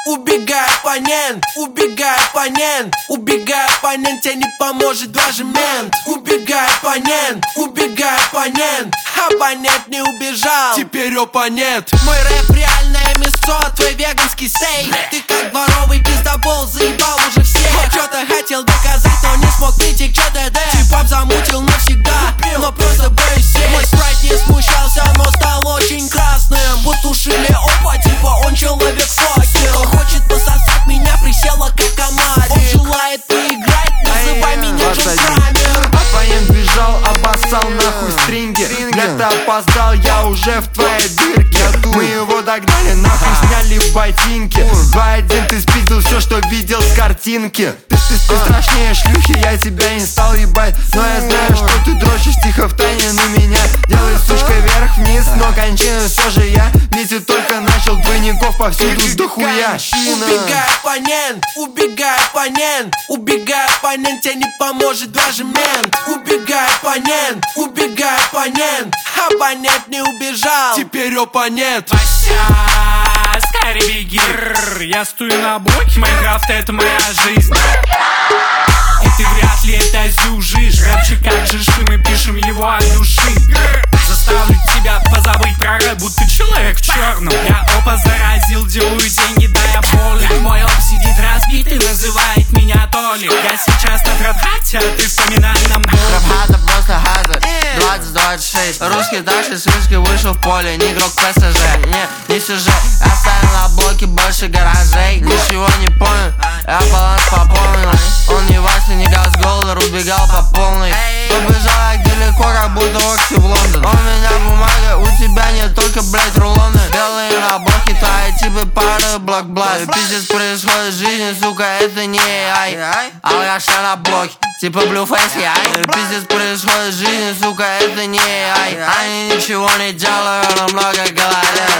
убегай, оппонент, убегай, оппонент, убегай, оппонент, тебе не поможет даже мент. Убегай, оппонент, убегай, оппонент, оппонент не убежал, теперь оппонент. Мой рэп реальное мясо, твой веганский стейк. Ты как дворовый пиздобол, заебал уже всех. Что-то хотел доказать, но не смог прийти к ЧДД. Типа замутил навсегда, но просто боюсь сесть. Мой спрайт не смущался, но стал очень красным. Потушили опа, типа он человек-факел. Он хочет пососать меня, присела как омарик. Он желает поиграть, называй меня Джон Крамер. Оппонент бежал, обоссал нахуй стринги. Бля, ты опоздал, я уже в твоей дырке. Мы его догнали, нахуй сняли ботинки. 2-1, ты спиздил все, что видел с картинки. Ты страшнее шлюхи, я тебя не стал ебать. Но я знаю, что ты дрочишь тихо в тайне на меня. Делай, сучка, вверх-вниз, но кончину все же я. Ведь только начал, двойников повсюду дохуя. Убегай, оппонент, убегай, оппонент, убегай, оппонент, тебе не поможет даже мент. Убегай, оппонент, убегай, оппонент, оппонент не убежал, теперь оппонент. Вася, скорее беги. Я стою на блоке, Майнкрафт это моя жизнь. И ты вряд ли это сюжишь. Рэпчик как же мы пишем его от души. Заставлю тебя позабыть про рэп, будто человек в черном. Я опа заразил, делаю деньги, да я поле. Мой оп сидит разбитый, называет меня Толи. Я сейчас на трэп-хате, а ты в поминальном доме. Трэп-хата просто хазард, 20-26. Русский также с вышки вышел в поле. Не игрок ПСЖ, не сюжет. Оставил на блоке больше гаражей. Ничего не понял, я баланс пополнил. Он не Вася, не газ голдер, убегал по полной. Побежал я далеко, как будто Окси в Лондон. У меня бумага, у тебя нет только, блять, рулоны. Белые на блоке, твои типы пары блок-блад. Пиздец происходит в жизни, сука, это не AI. Алгаша на блоке, типа Blueface, я. Пиздец происходит в жизни, сука, это не AI. Они ничего не делают, но много говорят.